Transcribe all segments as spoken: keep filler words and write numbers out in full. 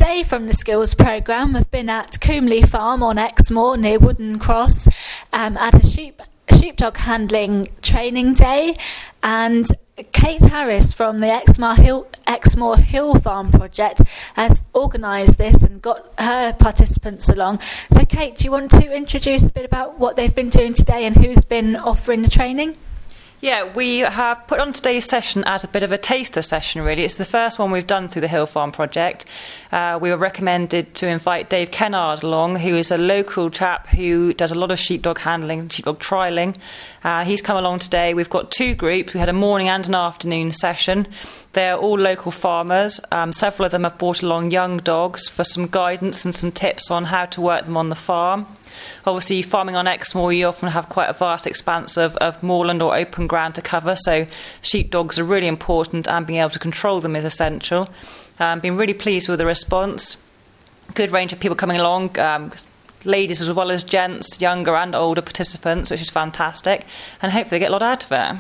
today from the skills programme. I've been at Coomley Farm on Exmoor near Wooden Cross um, at a sheep sheepdog handling training day, and Kate Harris from the Exmoor Hill, Exmoor Hill Farm project has organised this and got her participants along. So Kate, do you want to introduce a bit about what they've been doing today and who's been offering the training? Yeah, we have put on today's session as a bit of a taster session, really. It's the first one we've done through the Hill Farm project. Uh, we were recommended to invite Dave Kennard along, who is a local chap who does a lot of sheepdog handling, sheepdog trialling. Uh, he's come along today. We've got two groups. We had a morning and an afternoon session. They're all local farmers. Um, several of them have brought along young dogs for some guidance and some tips on how to work them on the farm. Obviously, farming on Exmoor, you often have quite a vast expanse of, of moorland or open ground to cover, so sheepdogs are really important, and being able to control them is essential. Um, been really pleased with the response. Good range of people coming along, um, ladies as well as gents, younger and older participants, which is fantastic, and hopefully get a lot out of it.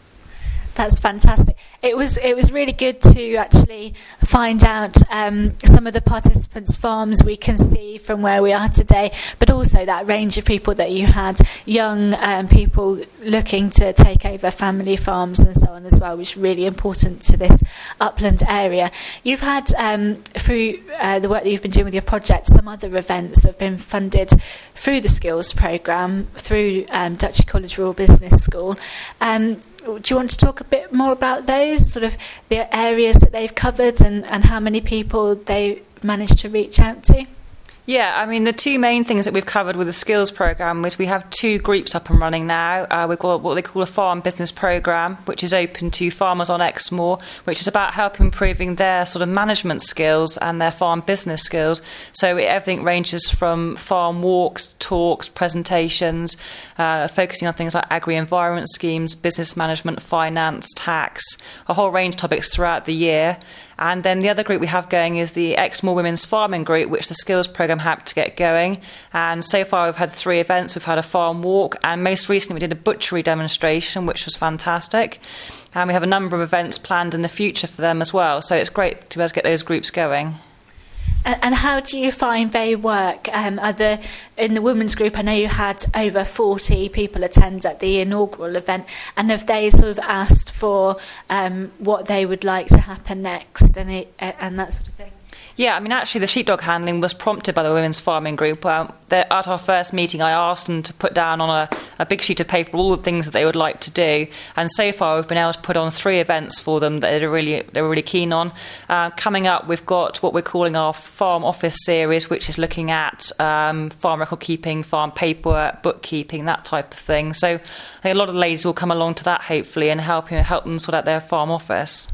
That's fantastic. It was it was really good to actually find out um, some of the participants' farms we can see from where we are today, but also that range of people that you had, young um, people looking to take over family farms and so on as well, which is really important to this upland area. You've had, um, through uh, the work that you've been doing with your project, some other events have been funded through the skills programme, through um, Duchy College Rural Business School. Um, Do you want to talk a bit more about those, sort of the areas that they've covered and, and how many people they managed to reach out to? Yeah, I mean, the two main things that we've covered with the skills programme is we have two groups up and running now. Uh, we've got what they call a farm business programme, which is open to farmers on Exmoor, which is about helping improving their sort of management skills and their farm business skills. So everything ranges from farm walks, talks, presentations, uh, focusing on things like agri-environment schemes, business management, finance, tax, a whole range of topics throughout the year. And then the other group we have going is the Exmoor Women's Farming Group, which the skills programme helped to get going. And so far we've had three events. We've had a farm walk, and most recently we did a butchery demonstration, which was fantastic. And we have a number of events planned in the future for them as well. So it's great to be able to get those groups going. And how do you find they work? Um, are the, in the women's group, I know you had over forty people attend at the inaugural event, and have they sort of asked for um, what they would like to happen next and, it, uh, and that sort of thing? Yeah, I mean, actually, the sheepdog handling was prompted by the Women's Farming Group. Um, at our first meeting, I asked them to put down on a, a big sheet of paper all the things that they would like to do. And so far, we've been able to put on three events for them that they're really, they're really keen on. Uh, coming up, we've got what we're calling our Farm Office series, which is looking at um, farm record keeping, farm paperwork, bookkeeping, that type of thing. So I think a lot of the ladies will come along to that, hopefully, and help, you know, help them sort out their farm office.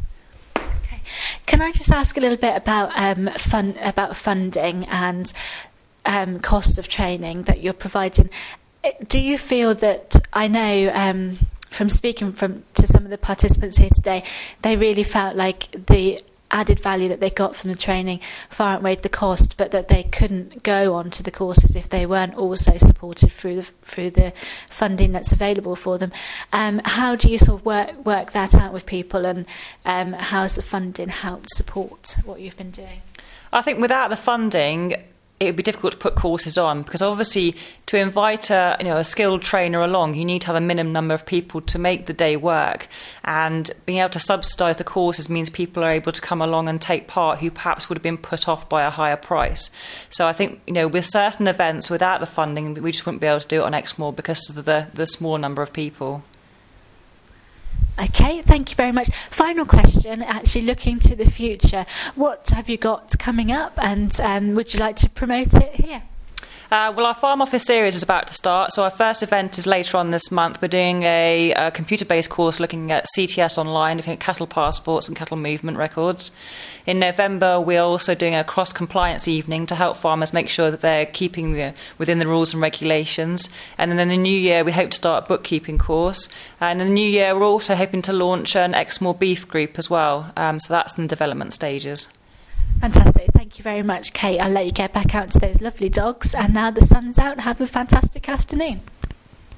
Can I just ask a little bit about um, fun, about funding and um, cost of training that you're providing? Do you feel that, I know um, from speaking from to some of the participants here today, they really felt like the added value that they got from the training far outweighed the cost, but that they couldn't go on to the courses if they weren't also supported through the through the funding that's available for them. Um, how do you sort of work work that out with people, and um, how has the funding helped support what you've been doing? I think without the funding, it would be difficult to put courses on, because obviously to invite a, you know, a skilled trainer along, you need to have a minimum number of people to make the day work. And being able to subsidise the courses means people are able to come along and take part who perhaps would have been put off by a higher price. So I think, you know, with certain events, without the funding, we just wouldn't be able to do it on Exmoor because of the, the small number of people. Okay, thank you very much. Final question, actually looking to the future. What have you got coming up, and um, would you like to promote it here? Uh, well, our Farm Office series is about to start, so our first event is later on this month. We're doing a, a computer-based course looking at C T S online, looking at cattle passports and cattle movement records. In November, we're also doing a cross-compliance evening to help farmers make sure that they're keeping the, within the rules and regulations. And then in the new year, we hope to start a bookkeeping course. And in the new year, we're also hoping to launch an Exmoor beef group as well. Um, so that's in the development stages. Fantastic. Thank you very much, Kate. I'll let you get back out to those lovely dogs. And now the sun's out, have a fantastic afternoon.